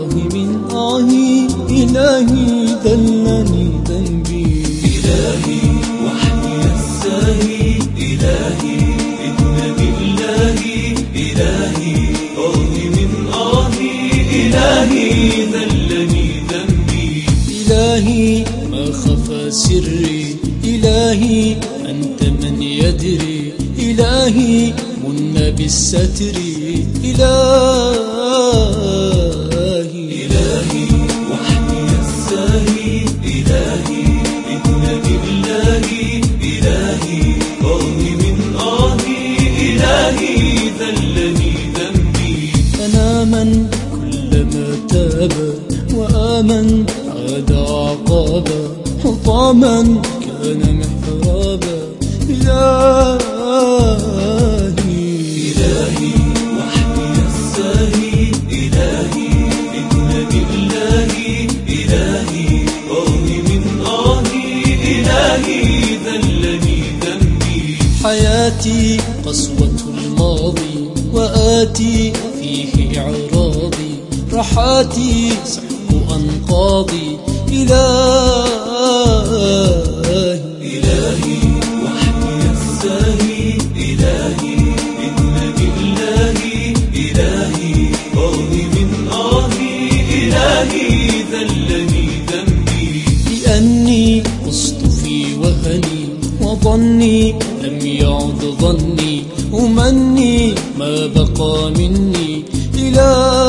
من آهي إلهي ذلني ذنبي. إلهي وحدي الساهي، إلهي إنني إلهي، إلهي من آهي إلهي ذلني ذنبي. إلهي ما خفى سري، إلهي أنت من يدري، إلهي من بالستر، إلهي وحدي الساهي، إلهي إنني إلهي، إلهي من آهي إلهي ذلني ذنبي. أنا من كلما تاب وآمن عاد عقابا، حطاما كان محرابا. إلهي وحدي الساهي، إلهي إنني إلهي، إلهي من آهي إلهي ذلني ذنبي. حياتي قسوة الماضي وآتي فيه إعراضي، رحاتي سحق أنقاضي. إلهي وحدي الساهي، إلهي إنني إلهي، إلهي من آهي إلهي ذلني ذنبي. لأني قصت في وهني وظني لم يعد ظني، أمني ما بقى مني.